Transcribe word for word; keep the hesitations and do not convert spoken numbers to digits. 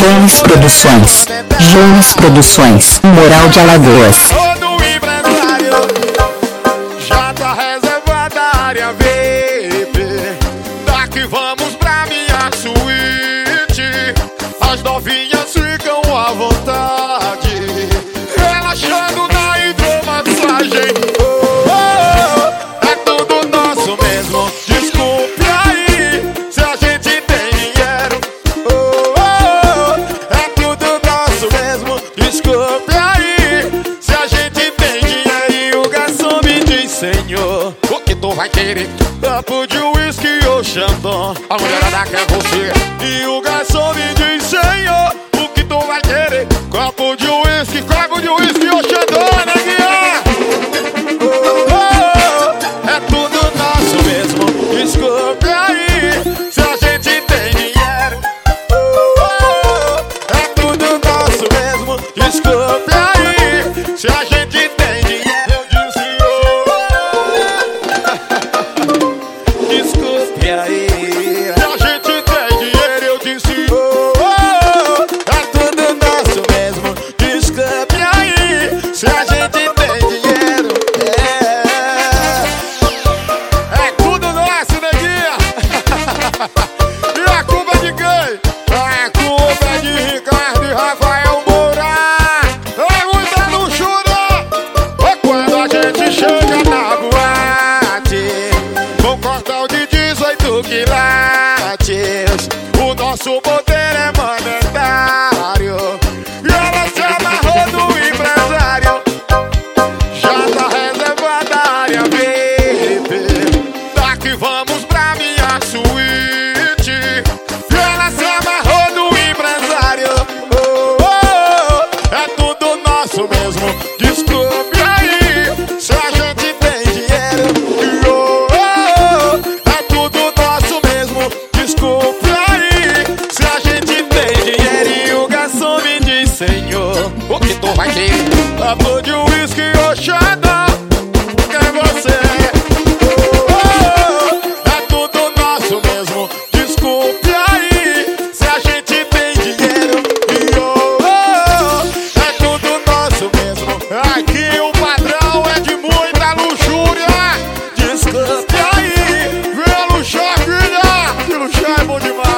Jones Produções. Jones Produções, Moral de Alagoas. Todo empresário já tá reservada a área V I P. Daqui vamos pra minha suíte. As novinhas ficam à vontade, relaxando na hidromassagem. Oh, oh, é tudo nosso mesmo. Desculpe aí se a gente tem dinheiro. Oh, oh, é tudo nosso mesmo. Desculpe aí se a gente tem dinheiro. E o garçom me diz: Senhor, o que tu vai querer? Copo de uísque ou Chandon? A mulherada quer você. E o garçom me diz: Senhor, o que tu vai querer? Copo de uísque, copo de uísque ou Chandon, neguinha? Oh, oh, é tudo nosso mesmo. Desculpe aí se a gente tem dinheiro. Oh, oh, é tudo nosso mesmo. Desculpe aí se a gente tem dinheiro. Eu disse: oh, desculpe aí se a gente tem dinheiro. Eu disse: oh, oh, é tudo nosso mesmo. Desculpe aí se a gente tem dinheiro. É, é tudo nosso, neguinha. E a culpa é de quem? A culpa é de Ricardo e Rafael Moura. É muita luxúria. É quando a gente chega na boate com cordão de dezoito quilates. O nosso poder é monetário e ela se amarrou no empresário. Já tá reservada a área V I P. Daqui vamos pra minha suíte. E ela se amarrou no empresário. Oh, oh, oh, é tudo nosso mesmo. Desculpe aí se a gente tem dinheiro. E oh, oh, oh, é tudo nosso mesmo. Desculpe aí se a gente tem dinheiro. E o garçom me diz: Senhor, o que tu vai querer? Copo de uísque ou Chandon? Quem você é? Oh, oh, é tudo nosso mesmo. Desculpe aí se a gente tem dinheiro. E oh, oh, é tudo nosso mesmo. Aqui o padrão é de muita luxúria. Desculpe aí, vem luxar, filha. Que luxar é bom demais.